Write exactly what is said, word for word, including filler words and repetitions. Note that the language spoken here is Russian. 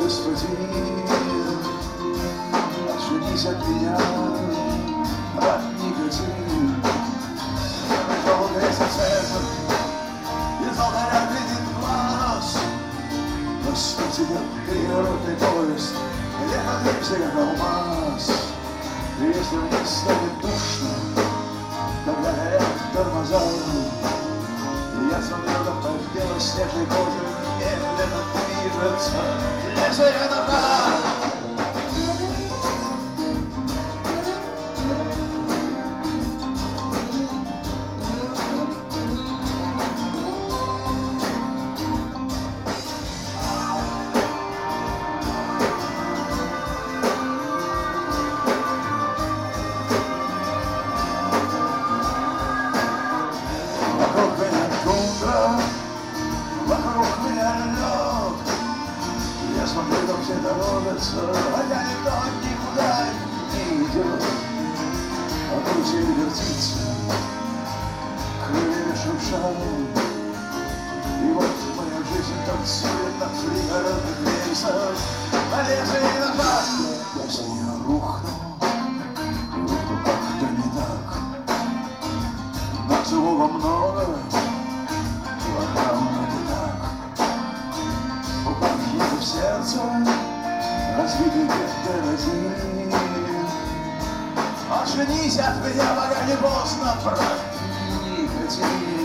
господин, отженись от меня, рад никотин. Долгое сердце из алтаря глядит глаз. Но что тебе переворотный поезд, где подвижься как алмаз. И если мне станет душно, тогда горят тормоза. И я смотрю, как по белоснежной коже медленно движется лесоветока. Вокруг меня лед, я смотрю, как все торопятся, хотя никто никуда не идет. А карусель вертится, крыльями шуршат. И вот моя жизнь танцует на пригородных рельсах, на лезвии ножа. Если я рухну, рухну как-то не так. Нас его много, в сердце разбитый бензин. Отженись от меня, пока не поздно, брат, никотин.